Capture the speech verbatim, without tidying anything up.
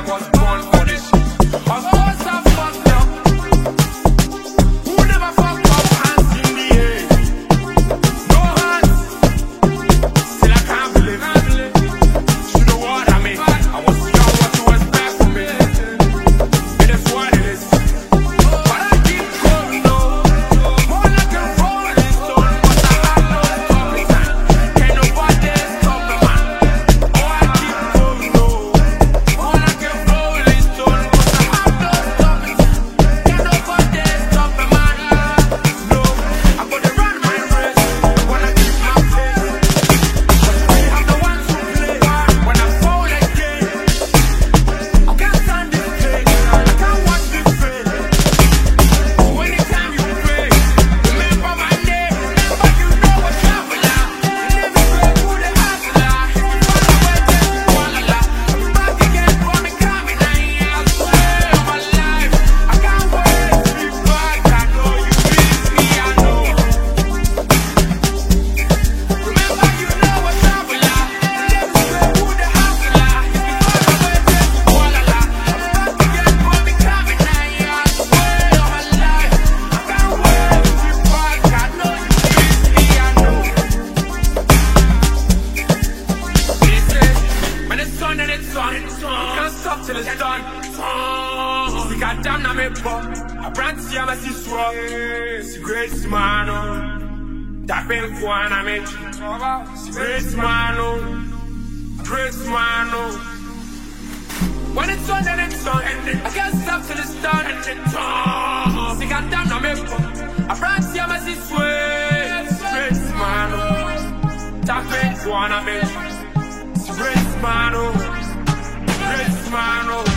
was born for this shit. Of course I fucked up. Who never fucked up? Hands in the air. No hands. Still I can't believe it. You know what I mean? I was young, what you expect from me? It is what it is. But I keep going on. More like a rolling stone. But I have no stopping time. Can't nobody stop me, man. Oh, I keep going on. More like a rolling stone. But I have no stopping time. Can't nobody stop me, man. No, I'm gonna run my race. Wanna keep my faith. We have the ones who play. When I fall again, I can't stand this pain. I can't watch this pain. So anytime you pray, remember my name. Remember you know what's traveler. You live in way through the hustler. If you follow where there's one Allah. I'm back again for me coming. I swear on my life, I can't wait to be back. I know you miss me, I know. Remember you know what's traveler. You live in way through the hustler. If you follow where there's one Allah. I'm back again for me coming. I swear on my life, I can't wait to be back. I know you miss me, I know. When it's on and it's on, you can't stop till it's done. See, goddamn, na me pop. I brand see I'm a siswa. See, great man, oh. That been one, I mean. See, great man, oh. Great man, oh. When it's on and it's on, I can't stop till it's done. See, goddamn, na me pop. I brand see I'm a siswa. Great man, oh. That been one, I mean. Great man, oh, great man, oh.